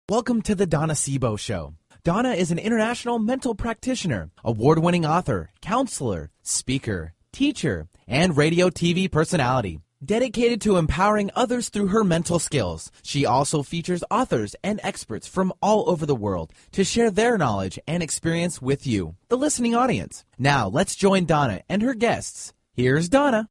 Welcome to the Donna Sebo Show. Donna is an international mental practitioner, award-winning author, counselor, speaker, teacher, and radio TV personality. Dedicated to empowering others through her mental skills, she also features authors and experts from all over the world to share their knowledge and experience with you, the listening audience. Now, let's join Donna and her guests. Here's Donna.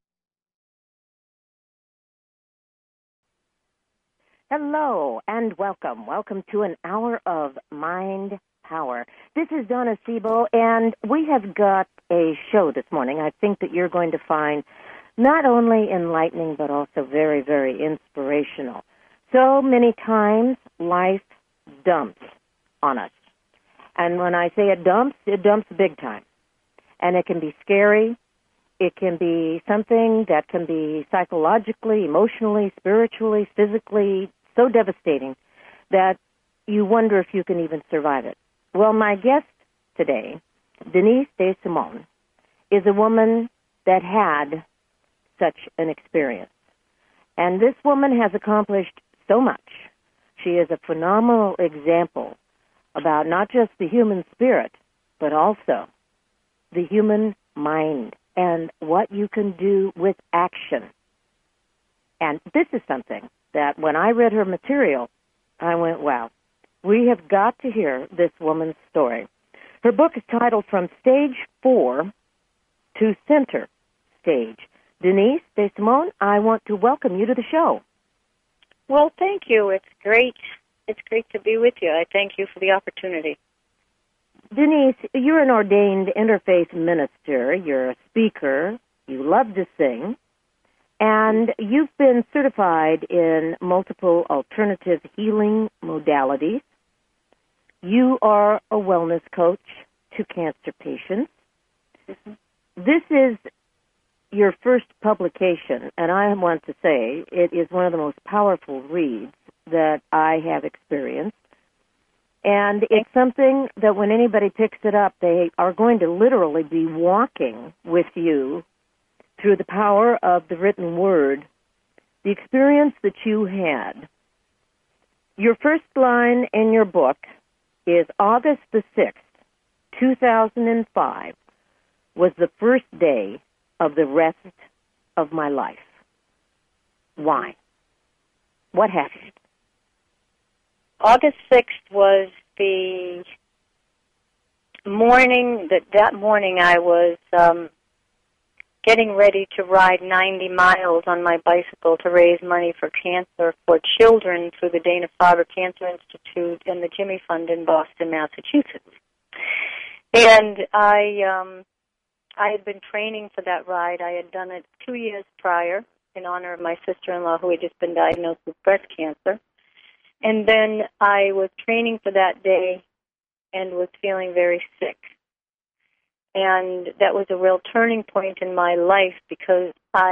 Hello and welcome. Welcome to an hour of Mind Power. This is Donna Sebo, and we have got a show this morning I think that you're going to find not only enlightening but also very, very inspirational. So many times life dumps on us. And when I say it dumps big time. And it can be scary. It can be something that can be psychologically, emotionally, spiritually, physically so devastating that you wonder if you can even survive it. Well, my guest today, Denise DeSimone, is a woman that had such an experience. And this woman has accomplished so much. She is a phenomenal example about not just the human spirit, but also the human mind and what you can do with action. And this is something that when I read her material, I went, wow, we have got to hear this woman's story. Her book is titled From Stage 4 to Center Stage. Denise DeSimone, I want to welcome you to the show. Well, thank you. It's great. It's great to be with you. I thank you for the opportunity. Denise, you're an ordained interfaith minister. You're a speaker. You love to sing. And you've been certified in multiple alternative healing modalities. You are a wellness coach to cancer patients. Mm-hmm. This is your first publication, and I want to say it is one of the most powerful reads that I have experienced. And it's something that when anybody picks it up, they are going to literally be walking with you through the power of the written word, the experience that you had. Your first line in your book is August the 6th, 2005, was the first day of the rest of my life. Why? What happened? August 6th was the morning, that morning I was getting ready to ride 90 miles on my bicycle to raise money for cancer for children through the Dana-Farber Cancer Institute and the Jimmy Fund in Boston, Massachusetts. And I had been training for that ride. I had done it 2 years prior in honor of my sister-in-law who had just been diagnosed with breast cancer. And then I was training for that day and was feeling very sick. And that was a real turning point in my life because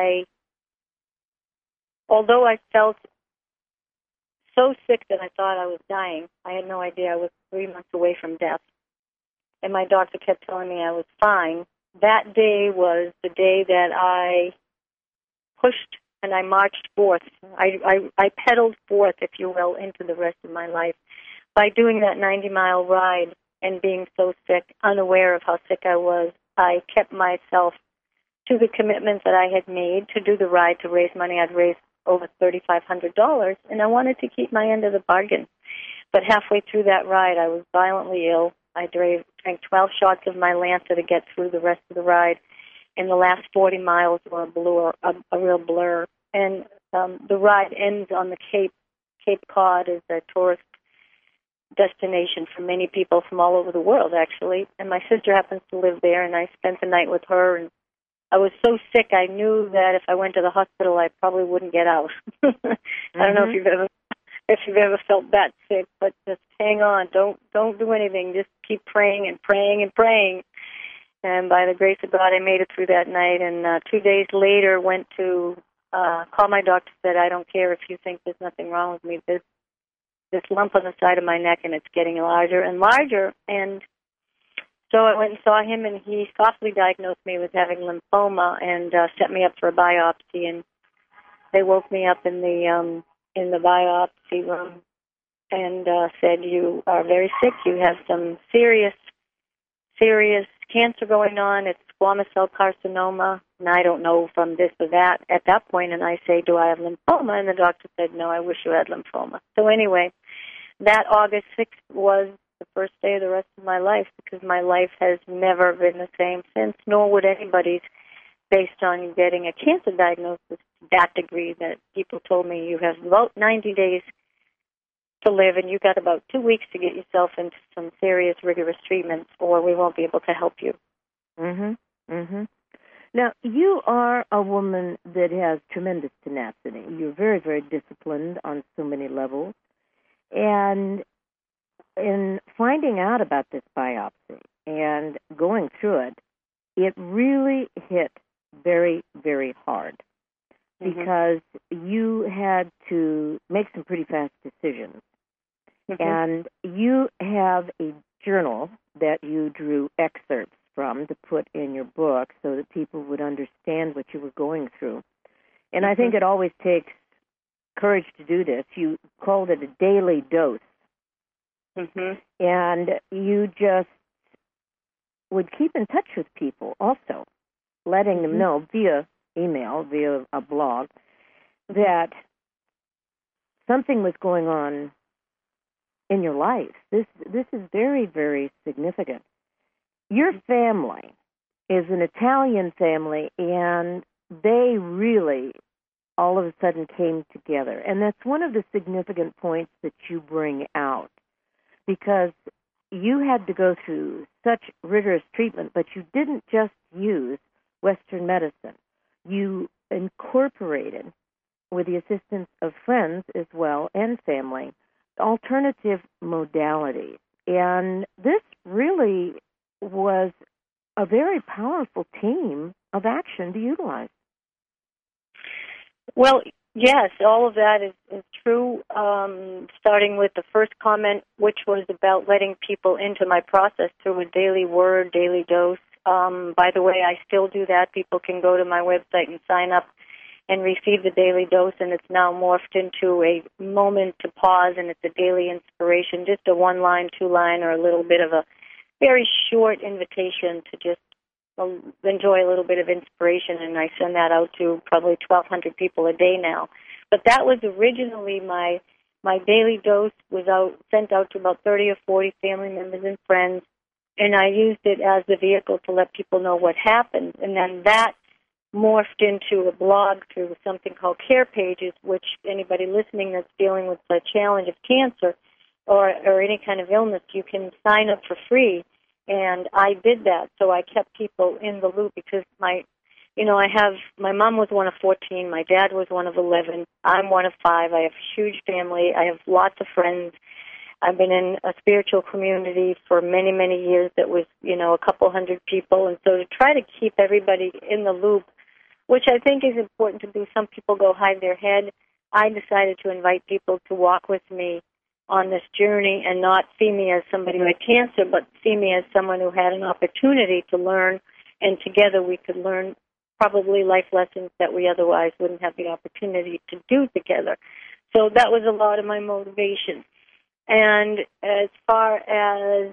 although I felt so sick that I thought I was dying, I had no idea I was 3 months away from death. And my doctor kept telling me I was fine. That day was the day that I pushed and I marched forth. I pedaled forth, if you will, into the rest of my life by doing that 90-mile ride and being so sick, unaware of how sick I was. I kept myself to the commitments that I had made to do the ride to raise money. I'd raised over $3,500, and I wanted to keep my end of the bargain. But halfway through that ride, I was violently ill. I drank 12 shots of my Lancer to get through the rest of the ride, and the last 40 miles were a real blur. And the ride ends on the Cape. Cape Cod is a tourist destination for many people from all over the world, actually. And my sister happens to live there, and I spent the night with her. And I was so sick, I knew that if I went to the hospital, I probably wouldn't get out. I don't know if you've ever felt that sick, but just hang on. Don't do anything. Just keep praying and praying and praying. And by the grace of God, I made it through that night. And 2 days later, went to call my doctor. Said, I don't care if you think there's nothing wrong with me. There's this lump on the side of my neck, and it's getting larger and larger. And so I went and saw him, and he softly diagnosed me with having lymphoma and set me up for a biopsy. And they woke me up in the biopsy room and said, you are very sick. You have some serious cancer going on. It's squamous cell carcinoma, and I don't know from this or that at that point. And I say, do I have lymphoma? And the doctor said, no, I wish you had lymphoma. So anyway, that August 6th was the first day of the rest of my life, because my life has never been the same since, nor would anybody's, based on getting a cancer diagnosis to that degree that people told me you have about 90 days to live, and you got about 2 weeks to get yourself into some serious, rigorous treatments, or we won't be able to help you. Now, you are a woman that has tremendous tenacity. You're very, very disciplined on so many levels. And in finding out about this biopsy and going through it, it really hit very, very hard, because you had to make some pretty fast decisions. And you have a journal that you drew excerpts from to put in your book so that people would understand what you were going through. And I think it always takes courage to do this. You called it a daily dose. And you just would keep in touch with people also, letting them know via email, via a blog, that something was going on in your life. This is very, very significant. Your family is an Italian family, and they really all of a sudden came together. And that's one of the significant points that you bring out, because you had to go through such rigorous treatment, but you didn't just use Western medicine. You incorporated, with the assistance of friends as well and family, alternative modalities. And this really was a very powerful team of action to utilize. Well, yes, all of that is true, starting with the first comment, which was about letting people into my process through a daily word, daily dose. By the way, I still do that. People can go to my website and sign up and receive the daily dose, and it's now morphed into a moment to pause, and it's a daily inspiration, just a one-line, two-line, or a little bit of a very short invitation to just enjoy a little bit of inspiration, and I send that out to probably 1,200 people a day now. But that was originally my daily dose was sent out to about 30 or 40 family members and friends, and I used it as the vehicle to let people know what happened. And then that morphed into a blog through something called Care Pages, which anybody listening that's dealing with the challenge of cancer or any kind of illness, you can sign up for free. And I did that, so I kept people in the loop, because my mom was one of 14, my dad was one of 11, I'm one of 5, I have a huge family, I have lots of friends. I've been in a spiritual community for many, many years that was, a couple hundred people, and so to try to keep everybody in the loop, which I think is important to do. Some people go hide their head. I decided to invite people to walk with me on this journey and not see me as somebody who had cancer, but see me as someone who had an opportunity to learn, and together we could learn probably life lessons that we otherwise wouldn't have the opportunity to do together. So that was a lot of my motivation. And as far as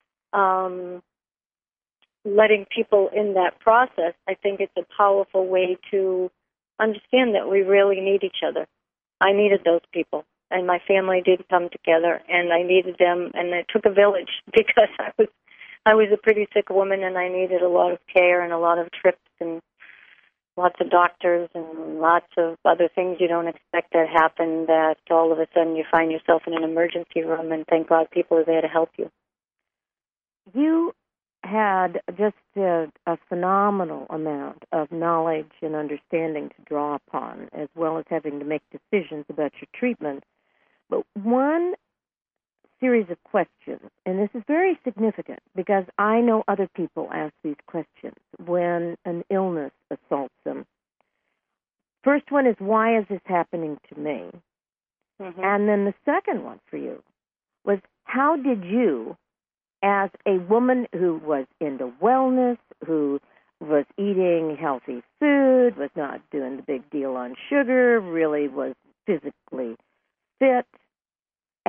letting people in that process, I think it's a powerful way to understand that we really need each other. I needed those people, and my family did come together, and I needed them, and it took a village, because I was a pretty sick woman, and I needed a lot of care and a lot of trips and lots of doctors and lots of other things you don't expect that happen, that all of a sudden you find yourself in an emergency room, and thank God people are there to help you. You had just a phenomenal amount of knowledge and understanding to draw upon, as well as having to make decisions about your treatment. But one series of questions, and this is very significant because I know other people ask these questions when an illness assaults them. First one is, why is this happening to me? And then the second one for you was, how did you, as a woman who was into wellness, who was eating healthy food, was not doing the big deal on sugar, really was physically fit,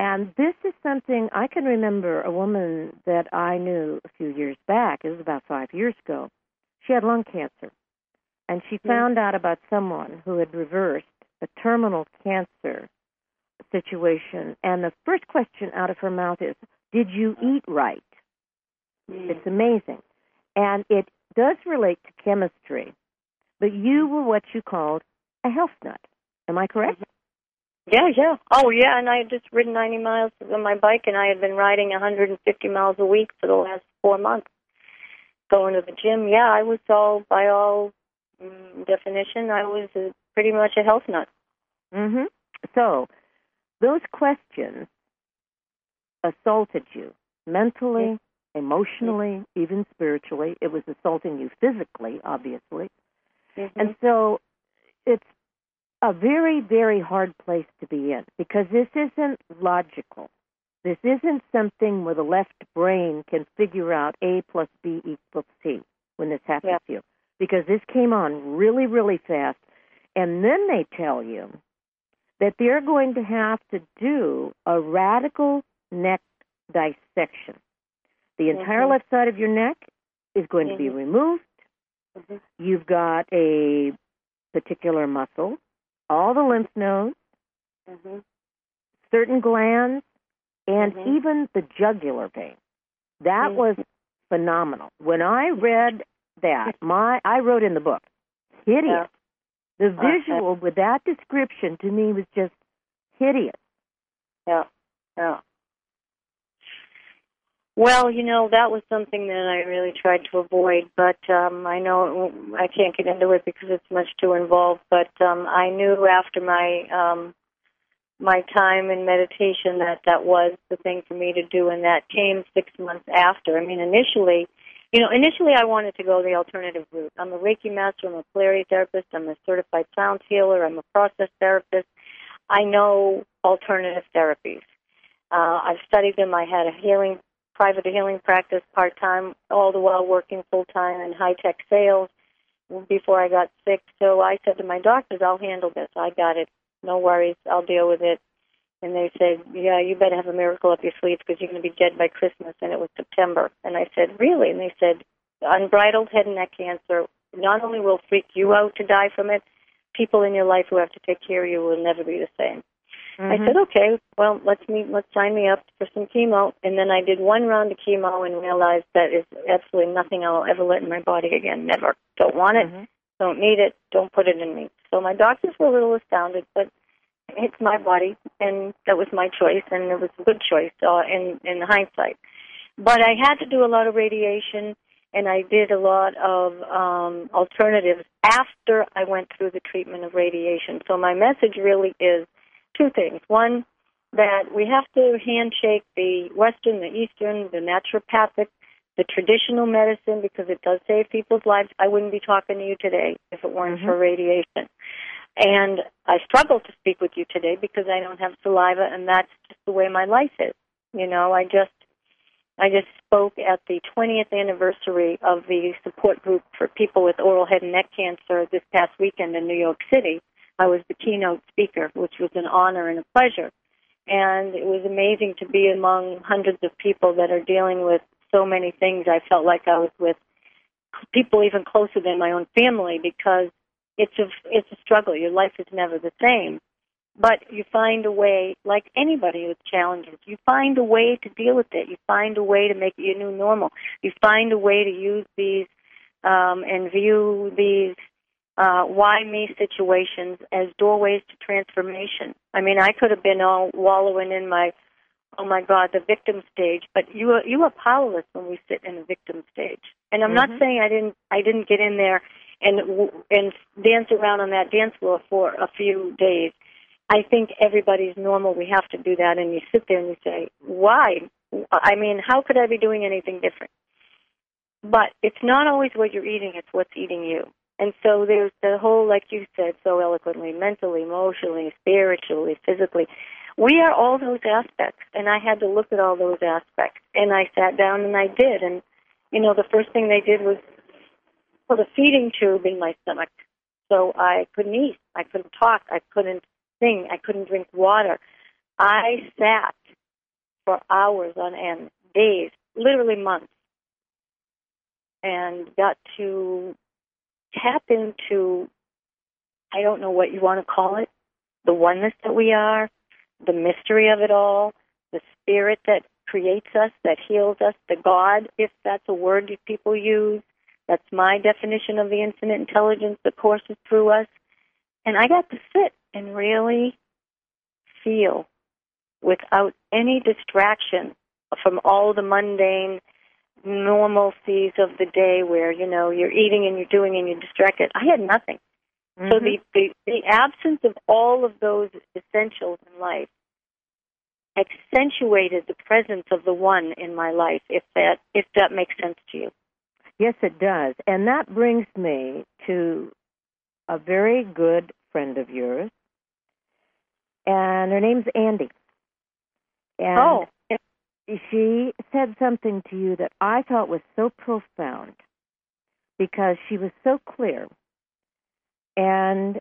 And this is something I can remember a woman that I knew a few years back, it was about 5 years ago. She had lung cancer. And she found out about someone who had reversed a terminal cancer situation. And the first question out of her mouth is, did you eat right? It's amazing. And it does relate to chemistry. But you were what you called a health nut. Am I correct? Yeah. Oh, yeah, and I had just ridden 90 miles on my bike, and I had been riding 150 miles a week for the last 4 months, going to the gym. Yeah, I was by all definition, I was pretty much a health nut. Mm-hmm. So those questions assaulted you mentally, emotionally, even spiritually. It was assaulting you physically, obviously. Mm-hmm. And so it's a very, very hard place to be in because this isn't logical. This isn't something where the left brain can figure out A plus B equals C when this happens to you. Because this came on really, really fast. And then they tell you that they're going to have to do a radical neck dissection. The entire left side of your neck is going to be removed. You've got a particular muscle, all the lymph nodes, certain glands, and even the jugular vein. That was phenomenal. When I read that, I wrote in the book, hideous. The visual with that description to me was just hideous. Yeah. Well, that was something that I really tried to avoid, but I know I can't get into it because it's much too involved, but I knew after my time in meditation that was the thing for me to do, and that came 6 months after. I mean, initially I wanted to go the alternative route. I'm a Reiki master, I'm a polarity therapist, I'm a certified sound healer, I'm a process therapist. I know alternative therapies. I've studied them. I had a private healing practice part-time, all the while working full-time in high-tech sales before I got sick. So I said to my doctors, I'll handle this. I got it. No worries. I'll deal with it. And they said, yeah, you better have a miracle up your sleeve because you're going to be dead by Christmas. And it was September. And I said, really? And they said, unbridled head and neck cancer not only will freak you out to die from it, people in your life who have to take care of you will never be the same. I said, okay, well, let's sign me up for some chemo. And then I did one round of chemo and realized that is absolutely nothing I'll ever let in my body again. Never. Don't want it. Don't need it. Don't put it in me. So my doctors were a little astounded, but it's my body, and that was my choice, and it was a good choice in hindsight. But I had to do a lot of radiation, and I did a lot of alternatives after I went through the treatment of radiation. So my message really is two things. One, that we have to handshake the Western, the Eastern, the naturopathic, the traditional medicine, because it does save people's lives. I wouldn't be talking to you today if it weren't for radiation. And I struggle to speak with you today because I don't have saliva, and that's just the way my life is. I just spoke at the 20th anniversary of the support group for people with oral head and neck cancer this past weekend in New York City. I was the keynote speaker, which was an honor and a pleasure. And it was amazing to be among hundreds of people that are dealing with so many things. I felt like I was with people even closer than my own family because it's a struggle. Your life is never the same. But you find a way, like anybody with challenges, you find a way to deal with it. You find a way to make it your new normal. You find a way to use these and view these why me situations as doorways to transformation. I mean, I could have been all wallowing in my, oh my God, the victim stage, but you are powerless when we sit in the victim stage. And I'm not saying I didn't get in there and dance around on that dance floor for a few days. I think everybody's normal. We have to do that. And you sit there and you say, why? I mean, how could I be doing anything different? But it's not always what you're eating, it's what's eating you. And so there's the whole, like you said so eloquently, mentally, emotionally, spiritually, physically. We are all those aspects, and I had to look at all those aspects. And I sat down and I did. And, the first thing they did was put a feeding tube in my stomach. So I couldn't eat. I couldn't talk. I couldn't sing. I couldn't drink water. I sat for hours on end, days, literally months, and got to tap into, I don't know what you want to call it, the oneness that we are, the mystery of it all, the spirit that creates us, that heals us, the God, if that's a word people use. That's my definition of the infinite intelligence that courses through us. And I got to sit and really feel without any distraction from all the mundane normalcies of the day where, you're eating and you're doing and you're distracted. I had nothing. Mm-hmm. So the absence of all of those essentials in life accentuated the presence of the one in my life, if that makes sense to you. Yes, it does. And that brings me to a very good friend of yours, and her name's Andy. And she said something to you that I thought was so profound because she was so clear. And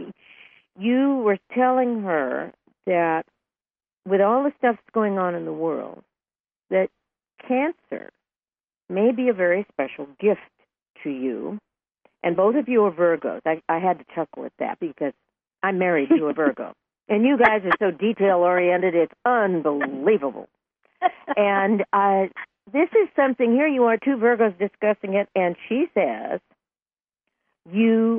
you were telling her that with all the stuff that's going on in the world, that cancer may be a very special gift to you. And both of you are Virgos. I had to chuckle at that because I'm married to a Virgo. And you guys are so detail-oriented, it's unbelievable. And this is something, here you are, two Virgos discussing it, and she says you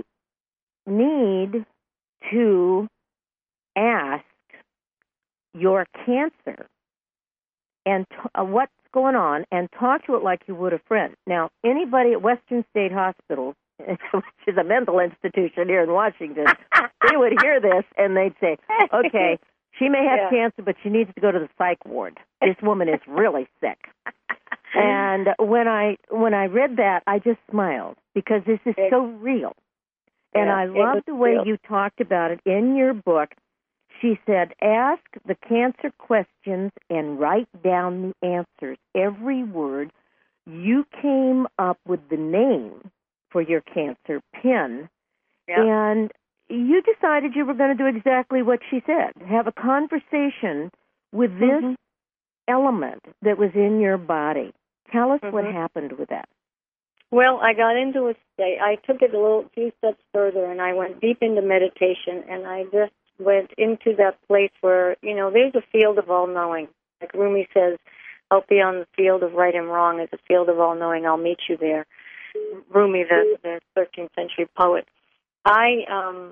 need to ask your cancer and what's going on and talk to it like you would a friend. Now, anybody at Western State Hospital, which is a mental institution here in Washington, they would hear this and they'd say, okay, she may have cancer, but she needs to go to the psych ward. This woman is really sick. And when I read that, I just smiled because this is so real. And I love the way you talked about it in your book. She said, ask the cancer questions and write down the answers. Every word. You came up with the name for your cancer, PIN, and you decided you were going to do exactly what she said, have a conversation with this element that was in your body. Tell us what happened with that. Well, I got into a state. I took it a few steps further, and I went deep into meditation, and I just went into that place where, there's a field of all-knowing. Like Rumi says, out beyond the field of right and wrong is a field of all-knowing. I'll meet you there. Rumi, the 13th century poet. I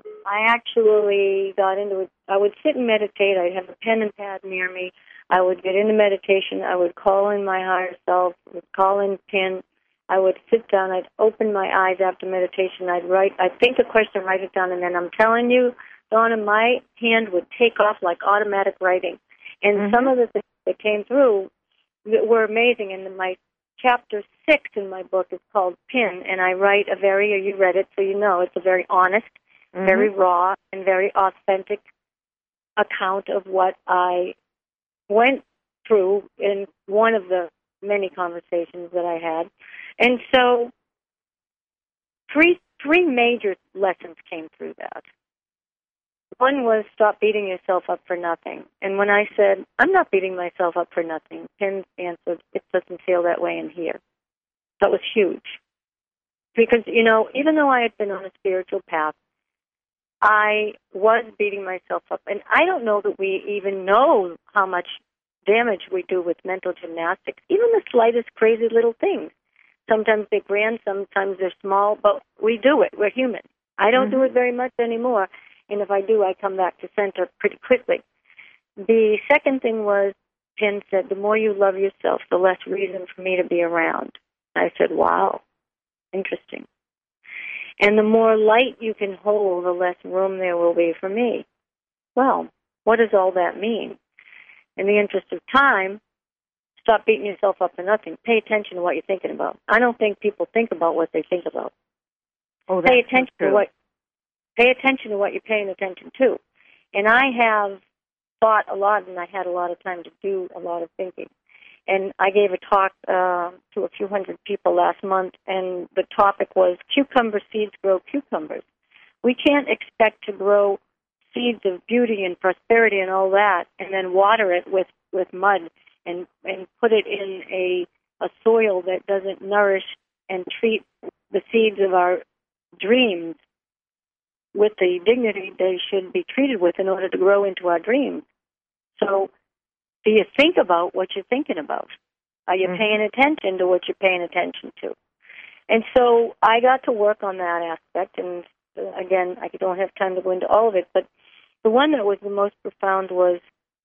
actually got into it. I would sit and meditate. I'd have a pen and pad near me. I would get into meditation. I would call in my higher self, would call in PIN. I would sit down. I'd open my eyes after meditation. I'd think the question, write it down, and then I'm telling you, Donna, my hand would take off like automatic writing. And some of the things that came through were amazing. And my chapter 6 in my book is called PIN, and I write you read it, so you know it's a very honest, very raw, and very authentic account of what I went through in one of the many conversations that I had. And so three major lessons came through that. One was stop beating yourself up for nothing. And when I said, I'm not beating myself up for nothing, Pin answered, it doesn't feel that way in here. That was huge. Because, even though I had been on a spiritual path, I was beating myself up. And I don't know that we even know how much damage we do with mental gymnastics, even the slightest crazy little things. Sometimes they're grand, sometimes they're small, but we do it. We're human. I don't do it very much anymore. And if I do, I come back to center pretty quickly. The second thing was, Pin said, the more you love yourself, the less reason for me to be around. I said, wow, interesting. And the more light you can hold, the less room there will be for me. Well, what does all that mean? In the interest of time, stop beating yourself up for nothing. Pay attention to what you're thinking about. I don't think people think about what they think about. Oh, that's Pay attention true. Pay attention to what you're paying attention to. And I have thought a lot, and I had a lot of time to do a lot of thinking. And I gave a talk to a few hundred people last month, and the topic was cucumber seeds grow cucumbers. We can't expect to grow seeds of beauty and prosperity and all that and then water it with mud and put it in a soil that doesn't nourish and treat the seeds of our dreams with the dignity they should be treated with in order to grow into our dreams. So do you think about what you're thinking about? Are you paying attention to what you're paying attention to? And so I got to work on that aspect, and again, I don't have time to go into all of it, but the one that was the most profound was,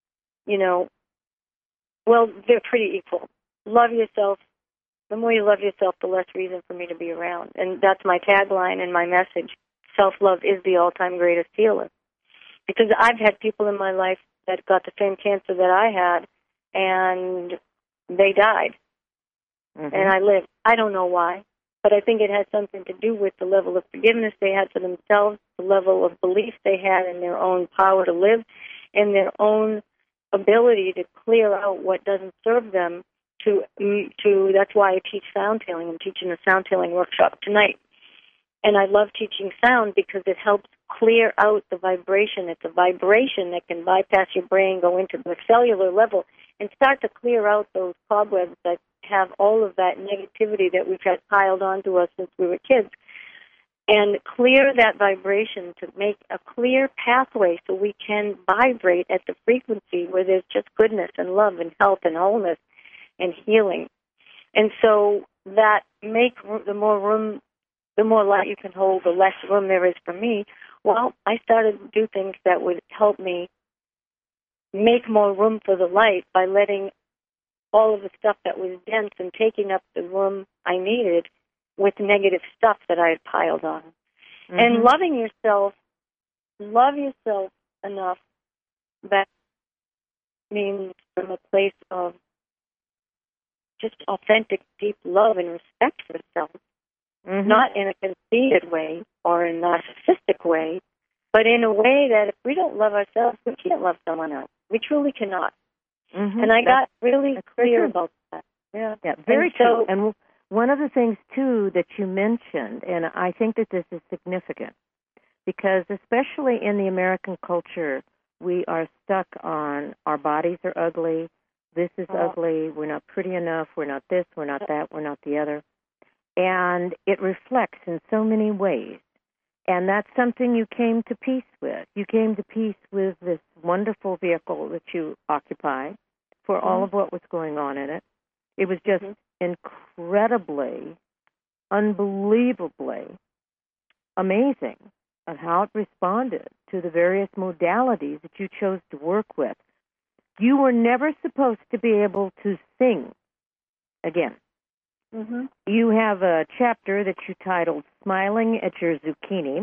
well, they're pretty equal. Love yourself. The more you love yourself, the less reason for me to be around. And that's my tagline and my message. Self-love is the all-time greatest healer. Because I've had people in my life that got the same cancer that I had, and they died. And I lived. I don't know why, but I think it had something to do with the level of forgiveness they had for themselves, the level of belief they had in their own power to live, and their own ability to clear out what doesn't serve them. That's why I teach sound healing. I'm teaching a sound healing workshop tonight. And I love teaching sound because it helps clear out the vibration. It's a vibration that can bypass your brain, go into the cellular level, and start to clear out those cobwebs that have all of that negativity that we've had piled onto us since we were kids. And clear that vibration to make a clear pathway so we can vibrate at the frequency where there's just goodness and love and health and wholeness and healing. And so that the more light you can hold, the less room there is for me. Well, I started to do things that would help me make more room for the light by letting all of the stuff that was dense and taking up the room I needed with negative stuff that I had piled on. And loving yourself, love yourself enough that means from a place of just authentic, deep love and respect for yourself. Not in a conceited way or in a narcissistic way, but in a way that if we don't love ourselves, we can't love someone else. We truly cannot. And I got really clear about that. Yeah, very true. And one of the things, too, that you mentioned, and I think that this is significant, because especially in the American culture, we are stuck on our bodies are ugly, this is ugly, we're not pretty enough, we're not this, we're not that, we're not the other. And it reflects in so many ways. And that's something you came to peace with. You came to peace with this wonderful vehicle that you occupy for all of what was going on in it. It was just incredibly, unbelievably amazing of how it responded to the various modalities that you chose to work with. You were never supposed to be able to sing again. You have a chapter that you titled Smiling at Your Zucchini,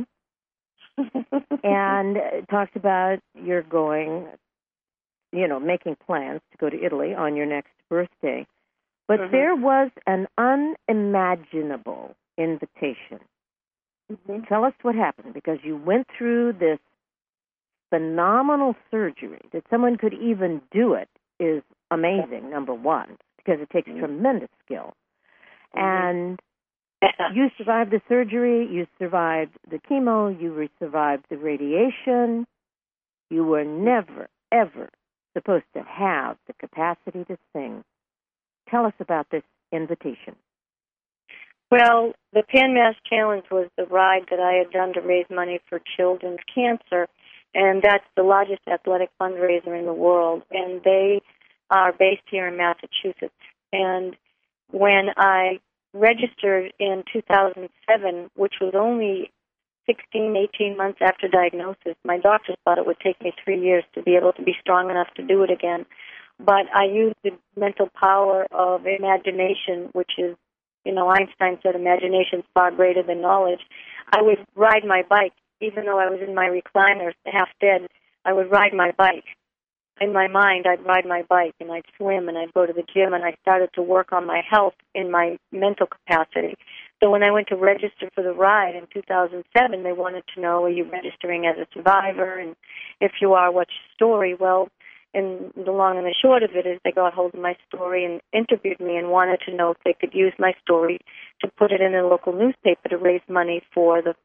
and it talks about you're going, making plans to go to Italy on your next birthday. But there was an unimaginable invitation. Tell us what happened, because you went through this phenomenal surgery. That someone could even do it is amazing, number one, because it takes tremendous skill. And you survived the surgery, you survived the chemo, you survived the radiation. You were never, ever supposed to have the capacity to sing. Tell us about this invitation. Well, the Pan Mass Challenge was the ride that I had done to raise money for children's cancer, and that's the largest athletic fundraiser in the world, and they are based here in Massachusetts. And when I registered in 2007, which was only 16, 18 months after diagnosis, my doctors thought it would take me 3 years to be able to be strong enough to do it again. But I used the mental power of imagination, which is, Einstein said imagination is far greater than knowledge. I would ride my bike, even though I was in my recliner, half dead, I would ride my bike. In my mind, I'd ride my bike, and I'd swim, and I'd go to the gym, and I started to work on my health in my mental capacity. So when I went to register for the ride in 2007, they wanted to know, are you registering as a survivor? And if you are, what's your story? Well, and the long and the short of it is they got hold of my story and interviewed me and wanted to know if they could use my story to put it in a local newspaper to raise money for the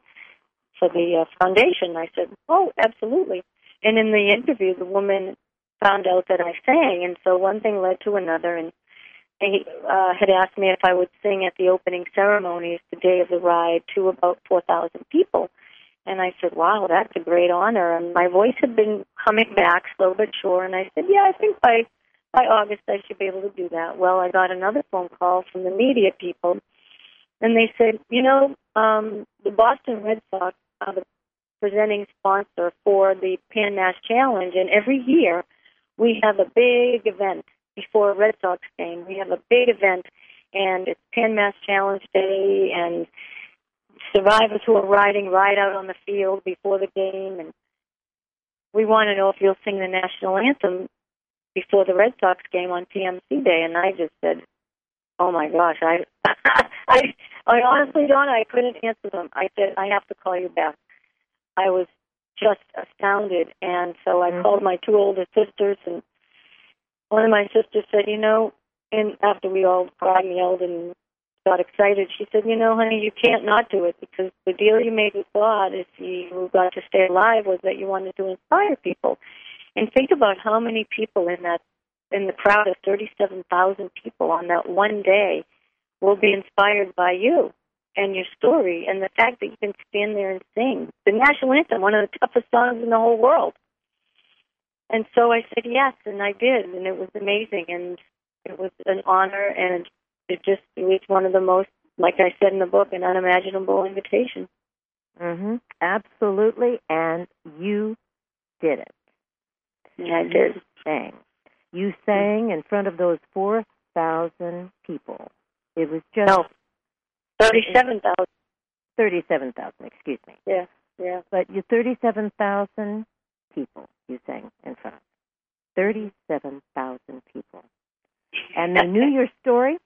foundation. I said, oh, absolutely. And in the interview, the woman found out that I sang. And so one thing led to another, and they had asked me if I would sing at the opening ceremonies the day of the ride to about 4,000 people. And I said, wow, that's a great honor. And my voice had been coming back slow but sure. And I said, yeah, I think by August I should be able to do that. Well, I got another phone call from the media people, and they said, the Boston Red Sox are the presenting sponsor for the Pan Mass Challenge, and every year we have a big event before a Red Sox game. We have a big event, and it's Pan Mass Challenge Day, and survivors who are riding ride out on the field before the game, and we want to know if you'll sing the national anthem before the Red Sox game on PMC Day. And I just said, oh my gosh, I honestly, Donna, I couldn't answer them. I said, I have to call you back. I was just astounded. And so I called my two older sisters, and one of my sisters said, and after we all cried and yelled and got excited, she said, honey, you can't not do it, because the deal you made with God, if you got to stay alive, was that you wanted to inspire people. And think about how many people in the crowd of 37,000 people on that one day will be inspired by you and your story, and the fact that you can stand there and sing the national anthem, one of the toughest songs in the whole world. And so I said yes, and I did, and it was amazing, and it was an honor, and it was one of the most, like I said in the book, an unimaginable invitation. Absolutely, and you did it. Yeah, I did. You sang in front of those 4,000 people. It was just... No, 37,000. 37,000, excuse me. Yeah. But you 37,000 people you sang in front of. 37,000 people. And they knew your story,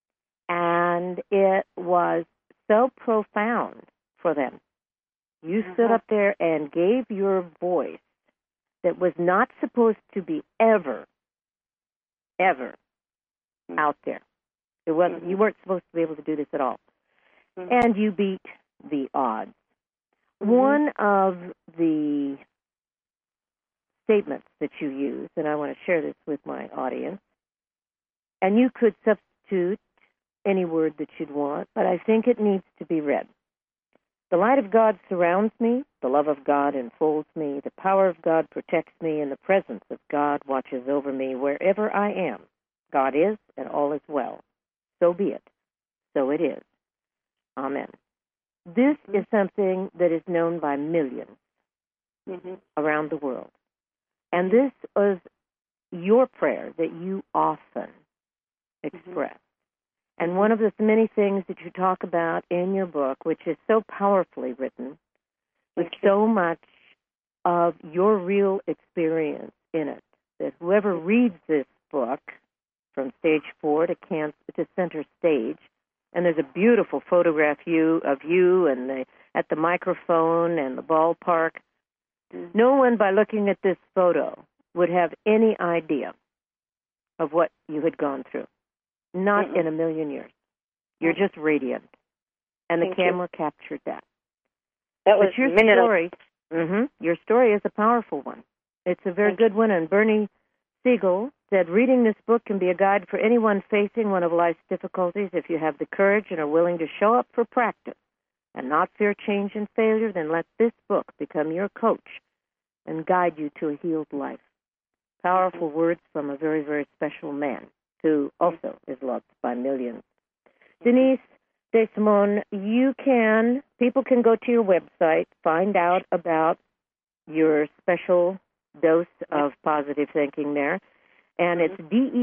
and it was so profound for them. You stood up there and gave your voice that was not supposed to be ever out there. It wasn't. You weren't supposed to be able to do this at all. And you beat the odds. One of the statements that you use, and I want to share this with my audience, and you could substitute any word that you'd want, but I think it needs to be read. The light of God surrounds me, the love of God enfolds me, the power of God protects me, and the presence of God watches over me wherever I am. God is, and all is well. So be it. So it is. Amen. This is something that is known by millions around the world. And this was your prayer that you often express. And one of the many things that you talk about in your book, which is so powerfully written, with so much of your real experience in it, that whoever reads this book, from stage 4 to center stage, and there's a beautiful photograph of you and at the microphone and the ballpark. No one, by looking at this photo, would have any idea of what you had gone through. Not in a million years. You're just radiant. And the camera captured that. That was your story. Your story is a powerful one. It's a very good one. And Bernie Siegel said, reading this book can be a guide for anyone facing one of life's difficulties. If you have the courage and are willing to show up for practice and not fear change and failure, then let this book become your coach and guide you to a healed life. Powerful words from a very, very special man who also is loved by millions. Denise DeSimone, people can go to your website, find out about your special dose of positive thinking there, and it's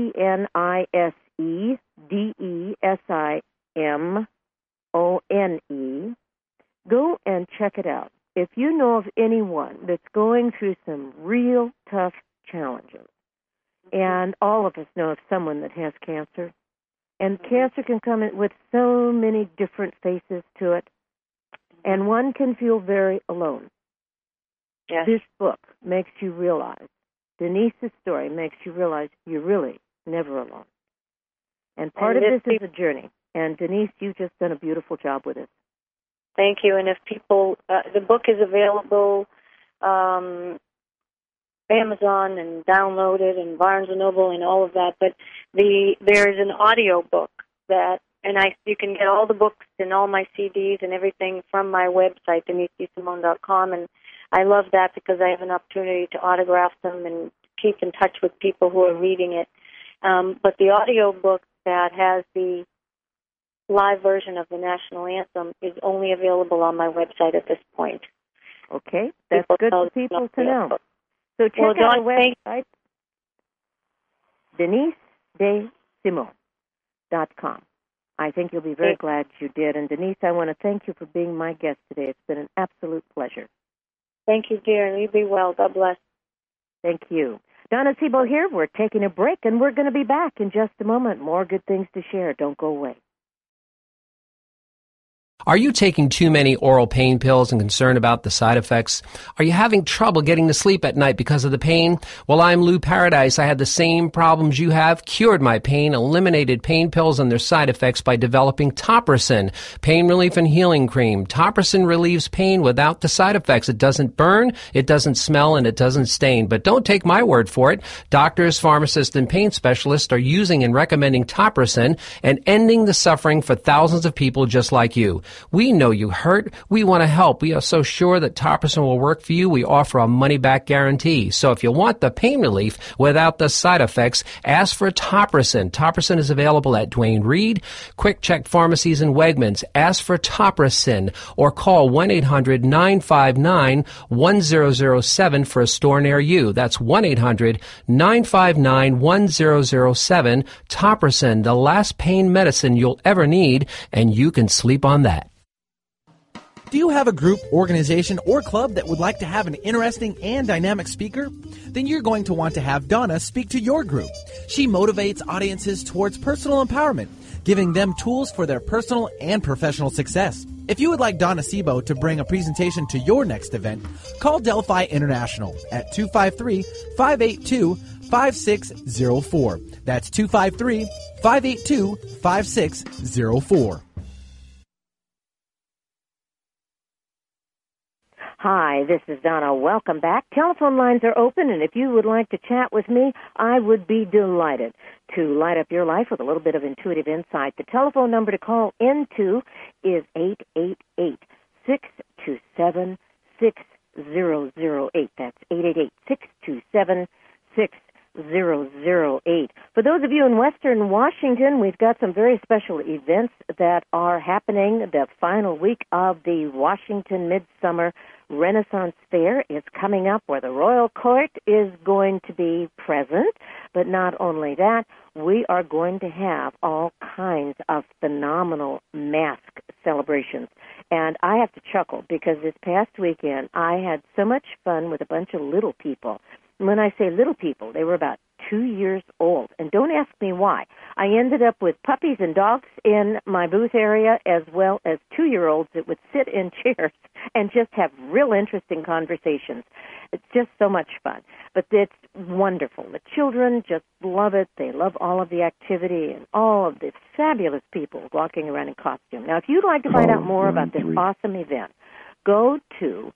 DeniseDeSimone. Go and check it out. If you know of anyone that's going through some real tough challenges, and all of us know of someone that has cancer, and cancer can come in with so many different faces to it, and one can feel very alone. Yes. This book makes you realize, Denise's story makes you realize you're really never alone. And part of this is a journey. And Denise, you've just done a beautiful job with it. Thank you. And if people, the book is available Amazon and download it and Barnes & Noble and all of that. But there's an audio book you can get all the books and all my CDs and everything from my website, DeniseDeSimone.com, and I love that because I have an opportunity to autograph them and keep in touch with people who are reading it. But the audio book that has the live version of the national anthem is only available on my website at this point. Okay, that's good for people to know. So check out our website, DeniseDeSimone.com. I think you'll be very glad you did. And Denise, I want to thank you for being my guest today. It's been an absolute pleasure. Thank you, dear, and you be well. God bless. Thank you. Donna Sebo here. We're taking a break, and we're going to be back in just a moment. More good things to share. Don't go away. Are you taking too many oral pain pills and concerned about the side effects? Are you having trouble getting to sleep at night because of the pain? Well, I'm Lou Paradise. I had the same problems you have, cured my pain, eliminated pain pills and their side effects by developing Topricin, pain relief and healing cream. Topricin relieves pain without the side effects. It doesn't burn, it doesn't smell, and it doesn't stain. But don't take my word for it. Doctors, pharmacists, and pain specialists are using and recommending Topricin and ending the suffering for thousands of people just like you. We know you hurt. We want to help. We are so sure that Topricin will work for you. We offer a money-back guarantee. So if you want the pain relief without the side effects, ask for Topricin. Topricin is available at Duane Reade, Quick Check Pharmacies, and Wegmans. Ask for Topricin or call 1-800-959-1007 for a store near you. That's 1-800-959-1007. Topricin, the last pain medicine you'll ever need, and you can sleep on that. Do you have a group, organization, or club that would like to have an interesting and dynamic speaker? Then you're going to want to have Donna speak to your group. She motivates audiences towards personal empowerment, giving them tools for their personal and professional success. If you would like Donna Sebo to bring a presentation to your next event, call Delphi International at 253-582-5604. That's 253-582-5604. Hi, this is Donna. Welcome back. Telephone lines are open, and if you would like to chat with me, I would be delighted to light up your life with a little bit of intuitive insight. The telephone number to call into is 888-627-6008. That's 888-627-6008. For those of you in Western Washington, we've got some very special events that are happening. The final week of the Washington Midsummer Renaissance Fair is coming up, where the Royal Court is going to be present. But not only that, we are going to have all kinds of phenomenal mask celebrations. And I have to chuckle because this past weekend I had so much fun with a bunch of little people. And when I say little people, they were about 2 years old. And don't ask me why. I ended up with puppies and dogs in my booth area, as well as 2-year-olds that would sit in chairs and just have real interesting conversations. It's just so much fun. But it's wonderful. The children just love it. They love all of the activity and all of the fabulous people walking around in costume. Now, if you'd like to find out more about this awesome event, go to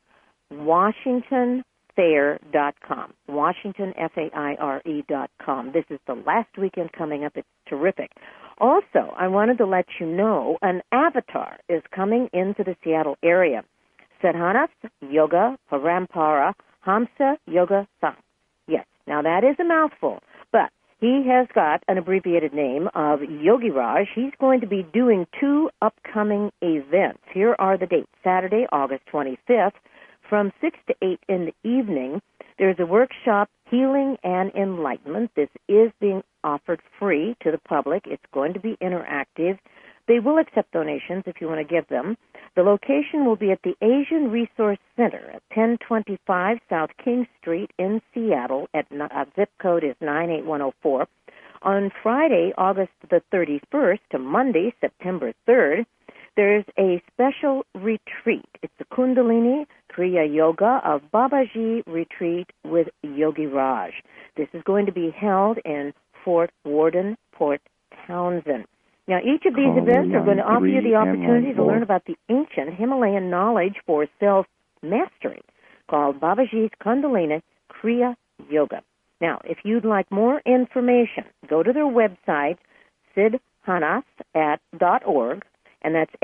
WashingtonFair.com. WashingtonFaire.com. This is the last weekend coming up. It's terrific. Also, I wanted to let you know an avatar is coming into the Seattle area. Sadhanas Yoga Parampara Hamsa Yoga Sang. Yes, now that is a mouthful, but he has got an abbreviated name of Yogi Raj. He's going to be doing 2 upcoming events. Here are the dates. Saturday, August 25th, from 6 to 8 in the evening, there's a workshop, Healing and Enlightenment. This is being offered free to the public. It's going to be interactive. They will accept donations if you want to give them. The location will be at the Asian Resource Center at 1025 South King Street in Seattle. Zip code is 98104. On Friday, August the 31st to Monday, September 3rd, there's a special retreat. It's the Kundalini Kriya Yoga of Babaji Retreat with Yogi Raj. This is going to be held in Fort Worden, Port Townsend. Now, each of these events are going to offer you the opportunity to learn about the ancient Himalayan knowledge for self-mastery called Babaji's Kundalini Kriya yoga. Now, if you'd like more information, go to their website, siddhanath.org, and that's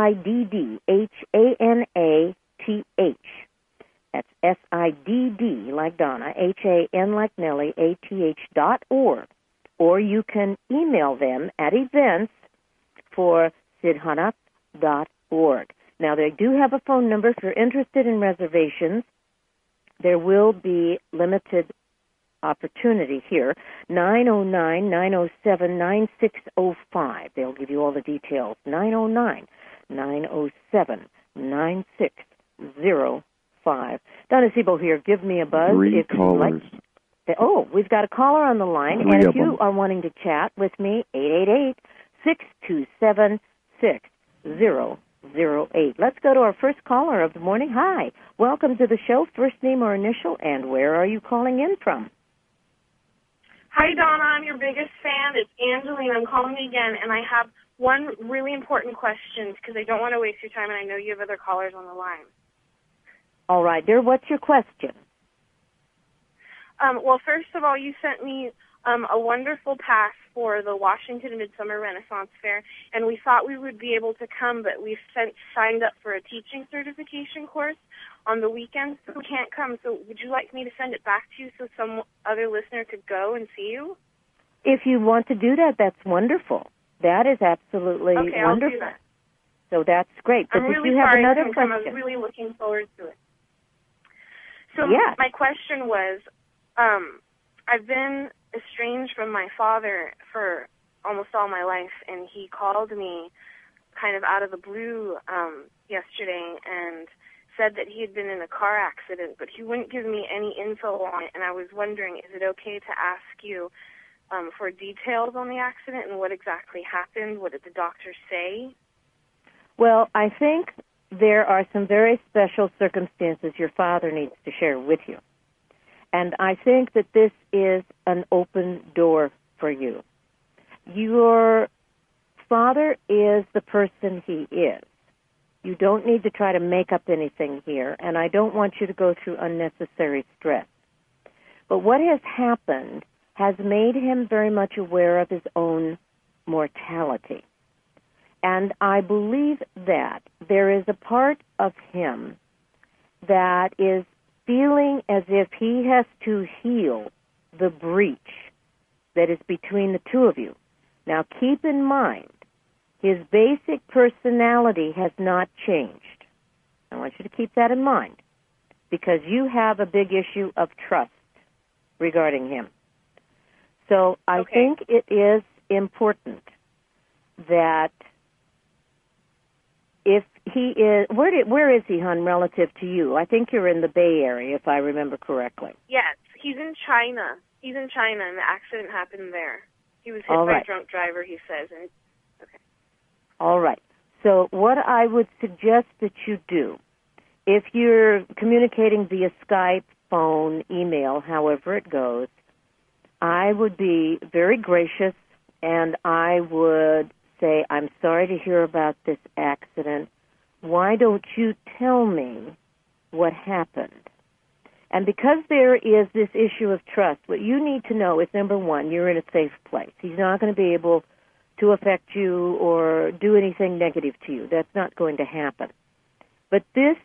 SIDDHANATH. That's SIDD like Donna, HAN like Nellie, ATH.org. Or you can email them at events for siddhanath.org. Now, they do have a phone number if you're interested in reservations. There will be limited opportunity here, 909-907-9605. They'll give you all the details, 909-907-9605. Donna Siebel here. Give me a buzz. Three if callers. Like. Oh, we've got a caller on the line, Three and if of you them. are wanting to chat with me, 888-627-6008. Let's go to our first caller of the morning. Hi. Welcome to the show. First name or initial, and where are you calling in from? Hi, Donna. I'm your biggest fan. It's Angeline. I'm calling again, and I have one really important question because I don't want to waste your time, and I know you have other callers on the line. All right, dear. What's your question? Well, first of all, you sent me a wonderful pass for the Washington Midsummer Renaissance Fair, and we thought we would be able to come, but we've signed up for a teaching certification course on the weekends, so we can't come. So would you like me to send it back to you so some other listener could go and see you? If you want to do that, that's wonderful. That is absolutely wonderful. I'll do that. So that's great. But I'm really you have sorry another I couldn't come. I question? was really looking forward to it. So Yes. my question was, I've been estranged from my father for almost all my life, and he called me kind of out of the blue yesterday and said that he had been in a car accident, but he wouldn't give me any info on it, and I was wondering, is it okay to ask you for details on the accident and what exactly happened? What did the doctor say? Well, I think there are some very special circumstances your father needs to share with you. And I think that this is an open door for you. Your father is the person he is. You don't need to try to make up anything here, and I don't want you to go through unnecessary stress. But what has happened has made him very much aware of his own mortality. And I believe that there is a part of him that is feeling as if he has to heal the breach that is between the two of you. Now, keep in mind, his basic personality has not changed. I want you to keep that in mind, because you have a big issue of trust regarding him. So I think it is important that if he is, where is he, hon, relative to you? I think you're in the Bay Area, if I remember correctly. Yes, he's in China. He's in China, and the accident happened there. He was hit by a drunk driver, he says. And All right. So what I would suggest that you do, if you're communicating via Skype, phone, email, however it goes, I would be very gracious, and I would say, I'm sorry to hear about this accident. Why don't you tell me what happened? And because there is this issue of trust, what you need to know is, number one, you're in a safe place. He's not going to be able to affect you or do anything negative to you. That's not going to happen. But this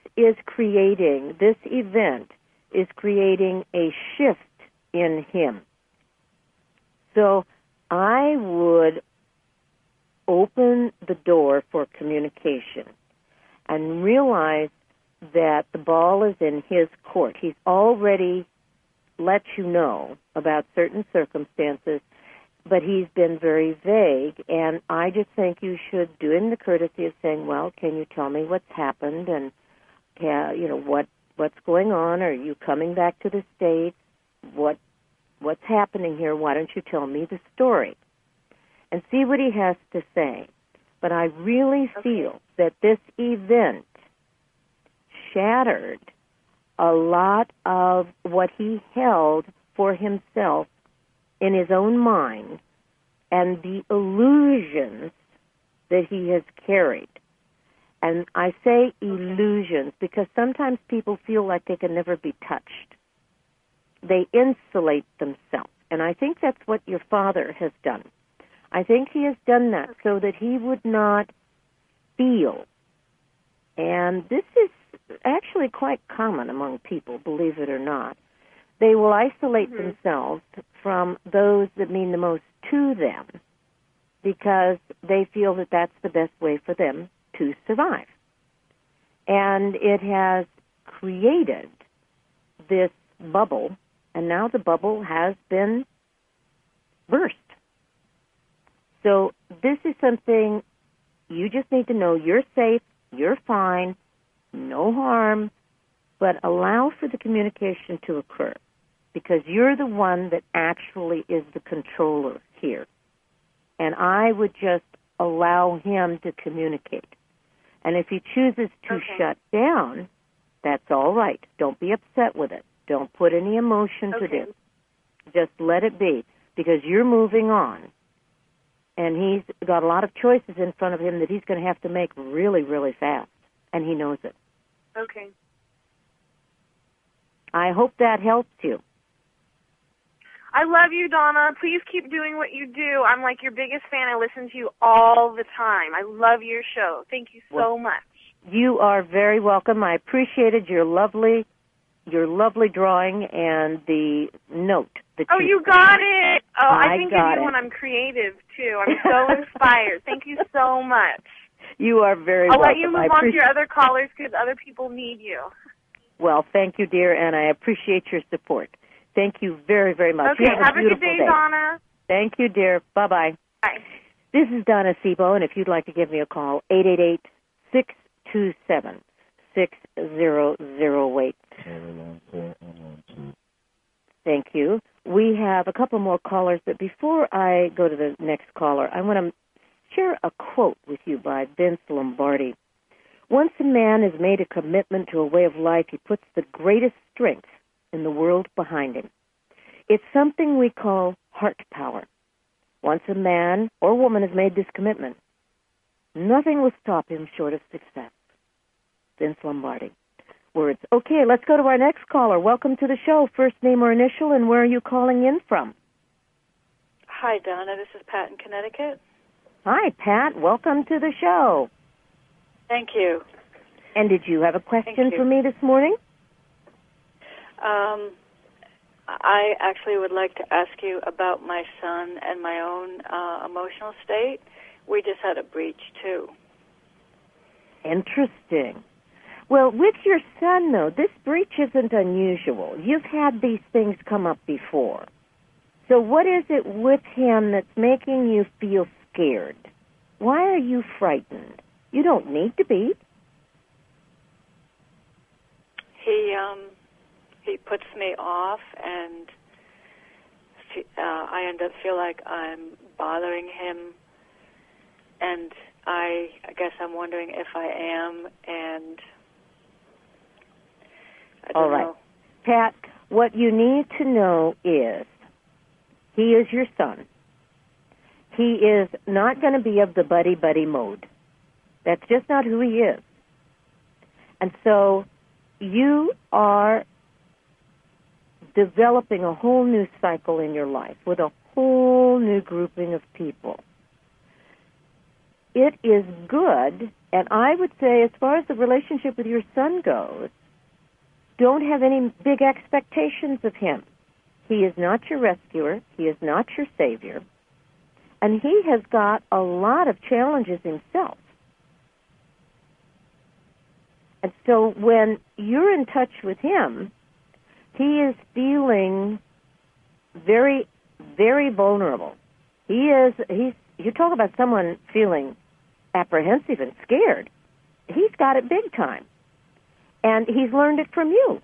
event is creating a shift in him. So I would open the door for communication and realize that the ball is in his court. He's already let you know about certain circumstances, but he's been very vague, and I just think you should do him the courtesy of saying, well, can you tell me what's happened and, what's going on? Are you coming back to the States? What's happening here? Why don't you tell me the story? And see what he has to say. But I really feel that this event shattered a lot of what he held for himself in his own mind and the illusions that he has carried. And I say illusions because sometimes people feel like they can never be touched. they insulate themselves. And I think that's what your father has done. I think he has done that so that he would not feel. And this is actually quite common among people, believe it or not. They will isolate themselves from those that mean the most to them because they feel that that's the best way for them to survive. And it has created this bubble, and now the bubble has been burst. So this is something you just need to know. You're safe, you're fine, no harm, but allow for the communication to occur because you're the one that actually is the controller here. And I would just allow him to communicate. And if he chooses to shut down, that's all right. Don't be upset with it. Don't put any emotion to this. Just let it be because you're moving on. And he's got a lot of choices in front of him that he's going to have to make really, really fast. And he knows it. Okay. I hope that helps you. I love you, Donna. Please keep doing what you do. I'm like your biggest fan. I listen to you all the time. I love your show. Thank you so much. You are very welcome. I appreciated your lovely drawing and the note. You got it. Oh, I think of you it. when I'm creative, too. I'm so inspired. Thank you so much. You are very welcome. I'll let you move on to your other callers because other people need you. Well, thank you, dear, and I appreciate your support. Thank you very, very much. Okay, have a good day, Donna. Thank you, dear. Bye-bye. Bye. This is Donna Sebo, and if you'd like to give me a call, 888-627-6008. Thank you. We have a couple more callers, but before I go to the next caller, I want to share a quote with you by Vince Lombardi. Once a man has made a commitment to a way of life, he puts the greatest strength in the world behind him. It's something we call heart power. Once a man or woman has made this commitment, nothing will stop him short of success. Vince Lombardi. Words. Okay, let's go to our next caller. Welcome to the show. First name or initial, and where are you calling in from? Hi, Donna. This is Pat in Connecticut. Hi, Pat. Welcome to the show. Thank you. And did you have a question for me this morning? I actually would like to ask you about my son and my own emotional state. We just had a breach, too. Interesting. Well, with your son, though, this breach isn't unusual. You've had these things come up before. So what is it with him that's making you feel scared? Why are you frightened? You don't need to be. He puts me off, and I end up feel like I'm bothering him, and I guess I'm wondering if I am, and I don't know. Pat, what you need to know is he is your son. He is not going to be of the buddy-buddy mode. That's just not who he is. And so you are developing a whole new cycle in your life with a whole new grouping of people. It is good, and I would say as far as the relationship with your son goes, don't have any big expectations of him. He is not your rescuer. He is not your savior. And he has got a lot of challenges himself. And so when you're in touch with him, he is feeling very, very vulnerable. You talk about someone feeling apprehensive and scared. He's got it big time. And he's learned it from you.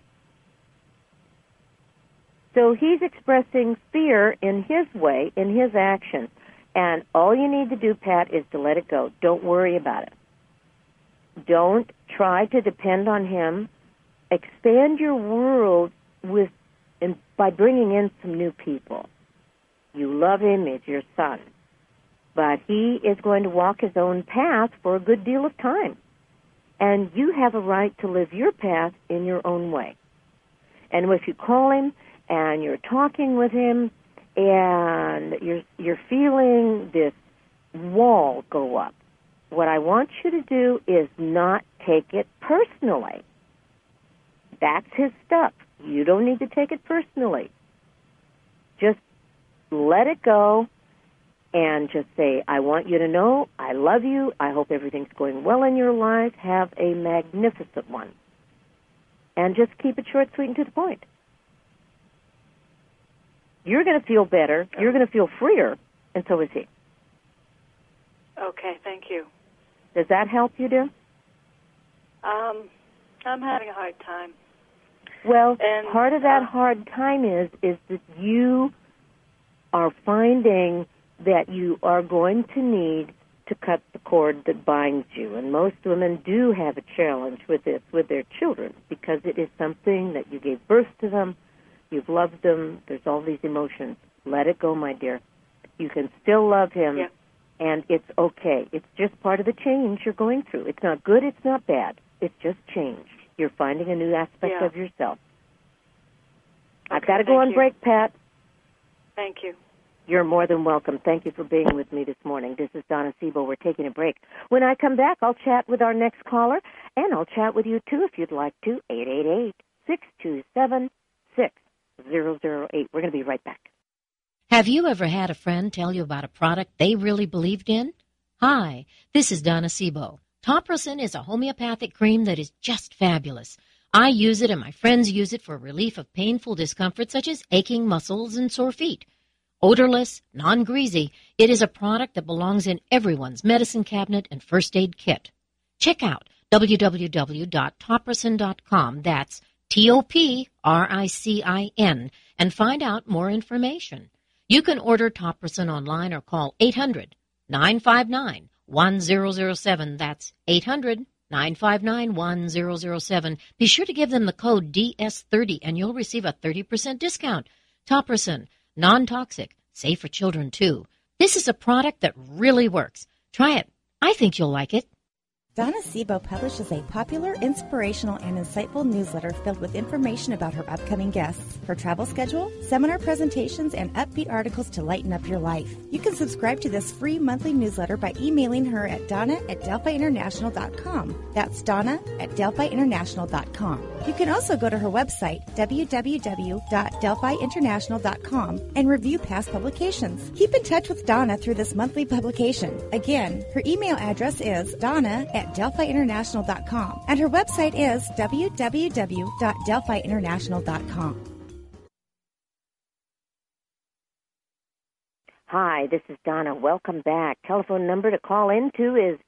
So he's expressing fear in his way, in his action. And all you need to do, Pat, is to let it go. Don't worry about it. Don't try to depend on him. Expand your world by bringing in some new people. You love him, he's your son. But he is going to walk his own path for a good deal of time. And you have a right to live your path in your own way. And if you call him and you're talking with him, and you're feeling this wall go up. What I want you to do is not take it personally. That's his stuff. You don't need to take it personally. Just let it go and just say, I want you to know I love you. I hope everything's going well in your life. Have a magnificent one. And just keep it short, sweet, and to the point. You're going to feel better. You're going to feel freer, and so is he. Okay, thank you. Does that help you, dear? I'm having a hard time. Well, part of that hard time is that you are finding that you are going to need to cut the cord that binds you. And most women do have a challenge with this with their children because it is something that you gave birth to them, you've loved them, there's all these emotions. Let it go, my dear. You can still love him, and it's okay. It's just part of the change you're going through. It's not good, it's not bad. It's just change. You're finding a new aspect of yourself. I've got to go on break, Pat. Thank you. You're more than welcome. Thank you for being with me this morning. This is Donna Sebo. We're taking a break. When I come back, I'll chat with our next caller, and I'll chat with you, too, if you'd like to. 888-627-6008. We're going to be right back. Have you ever had a friend tell you about a product they really believed in? Hi, this is Donna Sebo. Topricin is a homeopathic cream that is just fabulous. I use it and my friends use it for relief of painful discomfort such as aching muscles and sore feet. Odorless, non-greasy, it is a product that belongs in everyone's medicine cabinet and first aid kit. Check out www.topricin.com, that's TOPRICIN, and find out more information. You can order Topricin online or call 800-959-1007, that's 800-959-1007. Be sure to give them the code DS30 and you'll receive a 30% discount. Topricin, non-toxic, safe for children too. This is a product that really works. Try it. I think you'll like it. Donna Sebo publishes a popular, inspirational, and insightful newsletter filled with information about her upcoming guests, her travel schedule, seminar presentations, and upbeat articles to lighten up your life. You can subscribe to this free monthly newsletter by emailing her at donna@delphiinternational.com. That's donna@delphiinternational.com. You can also go to her website, www.delphiinternational.com, and review past publications. Keep in touch with Donna through this monthly publication. Again, her email address is donna@delphiinternational.com, and her website is www.delphiinternational.com. Hi, this is Donna. Welcome back. Telephone number to call into is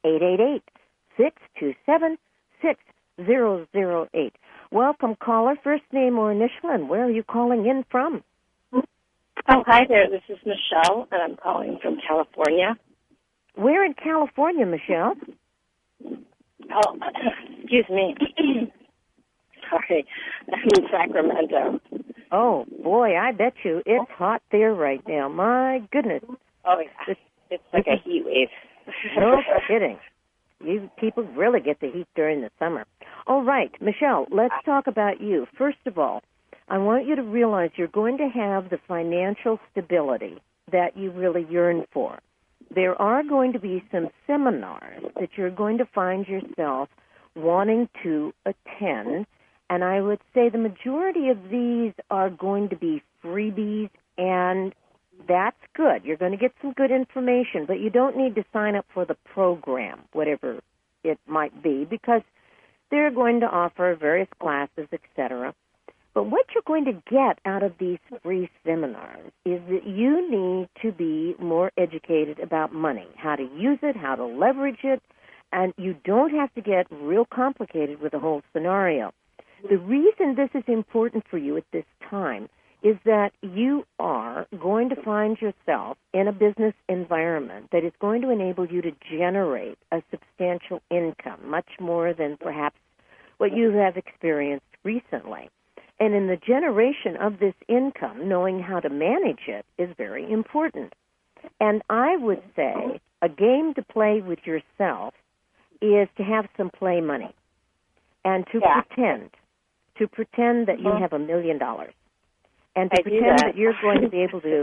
888-627-6008. Welcome, caller. First name or initial, and where are you calling in from? Oh, hi there. This is Michelle, and I'm calling from California. Where in California, Michelle? Oh, excuse me. Sorry. I'm in Sacramento. Oh, boy, I bet you it's hot there right now. My goodness. Oh, yeah. It's like a heat wave. No kidding. You people really get the heat during the summer. All right, Michelle, let's talk about you. First of all, I want you to realize you're going to have the financial stability that you really yearn for. There are going to be some seminars that you're going to find yourself wanting to attend, and I would say the majority of these are going to be freebies, and that's good. You're going to get some good information, but you don't need to sign up for the program, whatever it might be, because they're going to offer various classes, etc. But what you're going to get out of these free seminars is that you need to be more educated about money, how to use it, how to leverage it, and you don't have to get real complicated with the whole scenario. The reason this is important for you at this time is that you are going to find yourself in a business environment that is going to enable you to generate a substantial income, much more than perhaps what you have experienced recently. And in the generation of this income, knowing how to manage it is very important. And I would say a game to play with yourself is to have some play money and to pretend that you have $1 million. and to pretend that you're going to be able to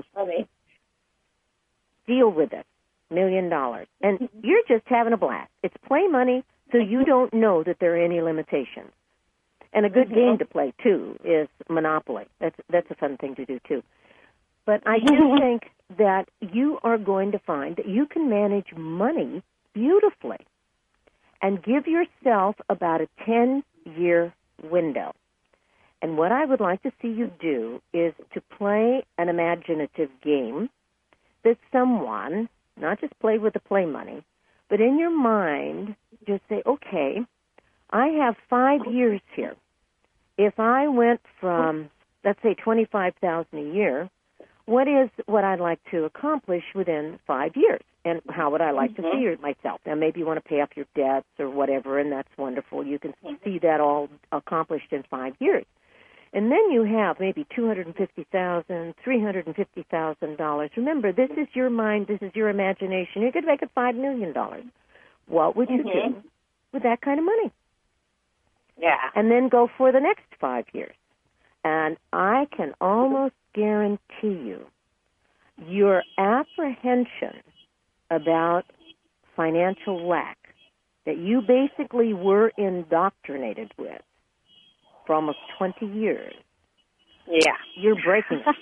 deal with it. $1 million. And you're just having a blast. It's play money, so you don't know that there are any limitations. And a good game to play, too, is Monopoly. That's a fun thing to do, too. But I do think that you are going to find that you can manage money beautifully and give yourself about a 10-year window. And what I would like to see you do is to play an imaginative game that someone, not just play with the play money, but in your mind, just say, okay, I have 5 years here. If I went from, let's say, $25,000 a year, what is what I'd like to accomplish within 5 years? And how would I like to see myself? Now, maybe you want to pay off your debts or whatever, and that's wonderful. You can see that all accomplished in 5 years. And then you have maybe $250,000, $350,000. Remember, this is your mind, this is your imagination. You could make it $5 million. What would you do with that kind of money? Yeah. And then go for the next 5 years. And I can almost guarantee you your apprehension about financial lack that you basically were indoctrinated with for almost 20 years. Yeah. You're breaking it.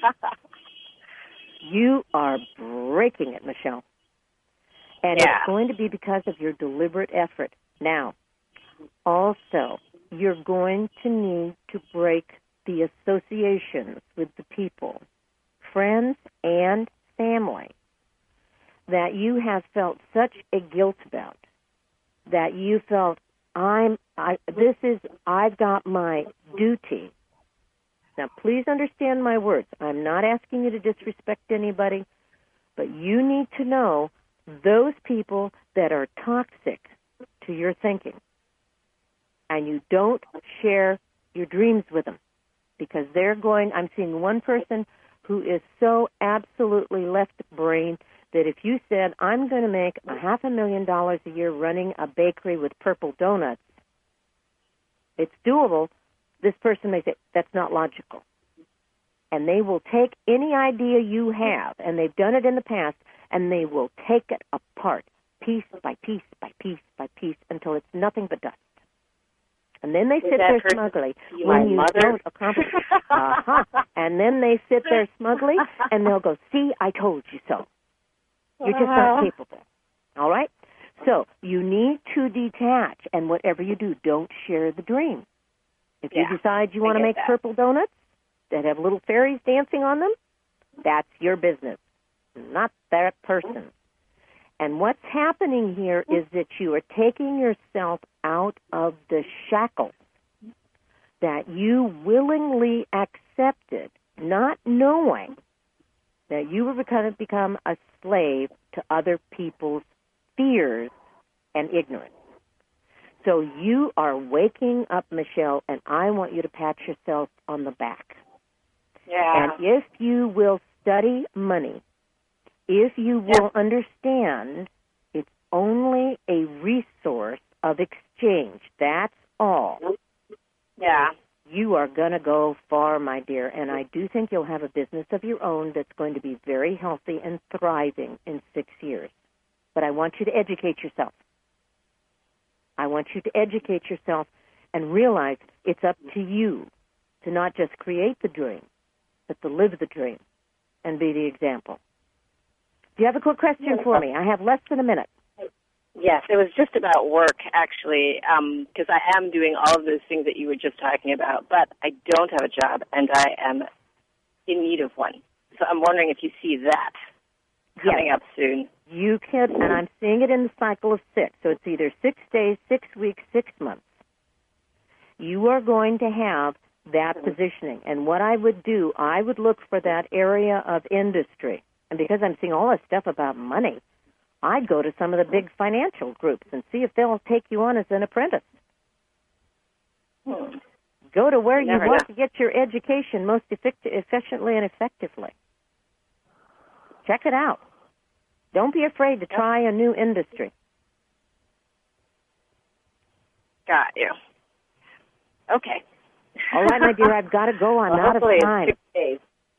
You are breaking it, Michelle. And it's going to be because of your deliberate effort. Now, also, you're going to need to break the associations with the people, friends and family, that you have felt such a guilt about, that you felt, I've got my duty. Now, please understand my words. I'm not asking you to disrespect anybody, but you need to know those people that are toxic to your thinking, and you don't share your dreams with them, because I'm seeing one person who is so absolutely left-brained that if you said, I'm going to make $500,000 a year running a bakery with purple donuts, it's doable, this person may say, that's not logical. And they will take any idea you have, and they've done it in the past, and they will take it apart, piece by piece by piece by piece, until it's nothing but dust. And then they sit there smugly when you don't accomplish it. And then they sit there smugly, and they'll go, see, I told you so. You're just not capable. All right? So you need to detach, and whatever you do, don't share the dream. If you decide you want to make purple donuts that have little fairies dancing on them, that's your business, not that person. And what's happening here is that you are taking yourself out of the shackles that you willingly accepted, not knowing that you were going to become a slave to other people's fears and ignorance. So you are waking up, Michelle, and I want you to pat yourself on the back. Yeah. And if you will study money, if you will understand it's only a resource of exchange, that's all. Yeah. You are going to go far, my dear, and I do think you'll have a business of your own that's going to be very healthy and thriving in 6 years. But I want you to educate yourself. I want you to educate yourself and realize it's up to you to not just create the dream, but to live the dream and be the example. Do you have a quick question for me? I have less than a minute. Yes, it was just about work, actually, because I am doing all of those things that you were just talking about, but I don't have a job, and I am in need of one. So I'm wondering if you see that coming up soon. You can, and I'm seeing it in the cycle of 6. So it's either 6 days, 6 weeks, 6 months. You are going to have that positioning. And what I would do, I would look for that area of industry. And because I'm seeing all this stuff about money, I'd go to some of the big financial groups and see if they'll take you on as an apprentice. Go to where you want to get your education most efficiently and effectively. Check it out. Don't be afraid to try a new industry. Got you. Okay. All right, my dear, I've got to go. I'm out of time. 6 days.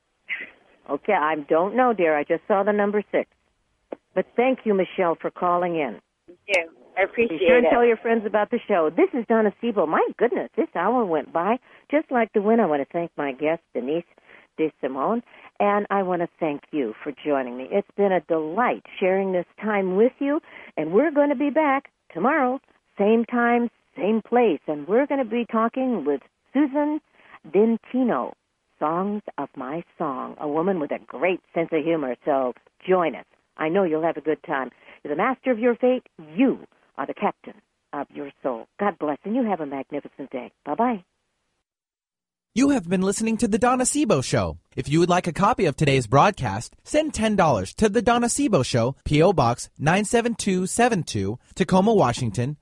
Okay, I don't know, dear. I just saw the number 6. But thank you, Michelle, for calling in. Thank you. I appreciate Be sure and it. tell your friends about the show. This is Donna Siebel. My goodness, this hour went by just like the wind. I want to thank my guest, Denise DeSimone, and I want to thank you for joining me. It's been a delight sharing this time with you, and we're going to be back tomorrow, same time, same place, and we're going to be talking with Susan Dentino, Songs of My Song, a woman with a great sense of humor, so join us. I know you'll have a good time. You're the master of your fate. You are the captain of your soul. God bless, and you have a magnificent day. Bye-bye. You have been listening to The Donna Sibo Show. If you would like a copy of today's broadcast, send $10 to The Donna Sibo Show, P.O. Box 97272, Tacoma, Washington,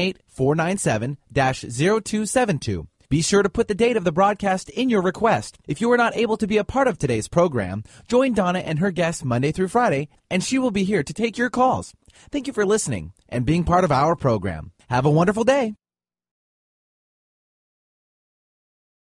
98497-0272. Be sure to put the date of the broadcast in your request. If you are not able to be a part of today's program, join Donna and her guests Monday through Friday, and she will be here to take your calls. Thank you for listening and being part of our program. Have a wonderful day.